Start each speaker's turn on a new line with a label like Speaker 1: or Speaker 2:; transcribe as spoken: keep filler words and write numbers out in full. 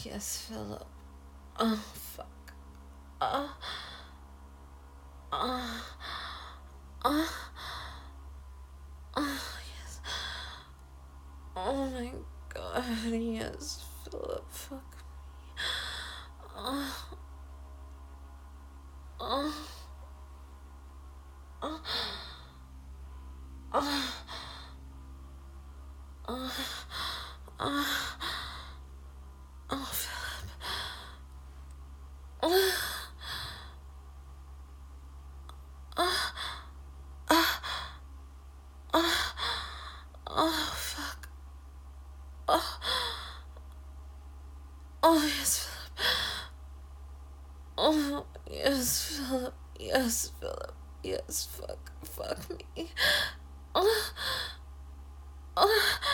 Speaker 1: yes, Philip. Oh, fuck. Oh, oh, oh, oh, yes. Oh my god, yes, Philip, fuck me. Oh, oh, oh, oh, oh, oh, oh, Philip. Oh, oh, oh, oh, oh, fuck. Oh, oh, yes, Philip. Oh, yes, Philip. Yes, Philip. Yes, fuck. Fuck me. Oh, oh.